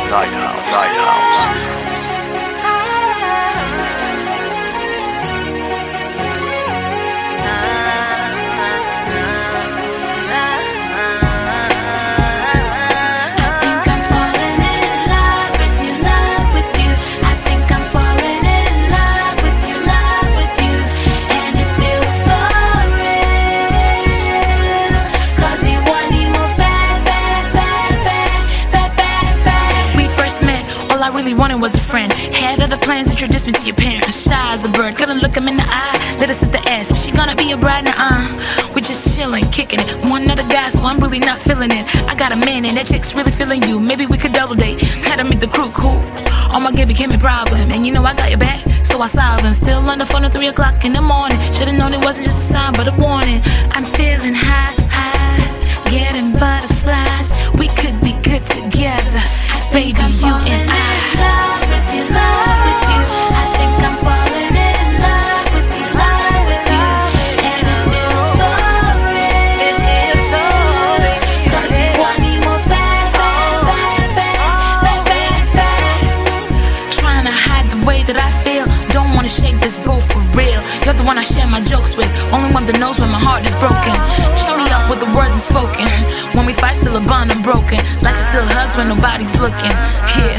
I really wanted was a friend. Had other plans, introduced me to your parents. Shy as a bird, couldn't look him in the eye. Let us sister ask, is she gonna be a bride? Nuh-uh. We just chillin', kicking it. One other guy, so I'm really not feeling it. I got a man and that chick's really feeling you. Maybe we could double date. Had to meet the crew, cool. All my gear became a problem, and you know I got your back, so I solved them. Still on the phone at 3 o'clock in the morning. Should've known it wasn't just a sign, but a warning. I'm feeling high, getting butterflies. We could be good together, baby, you and I. That I feel, don't wanna shake this boat for real. You're the one I share my jokes with, only one that knows when my heart is broken. Cheer me up with the words unspoken. When we fight, still a bond unbroken. Like it still hugs when nobody's looking. Yeah.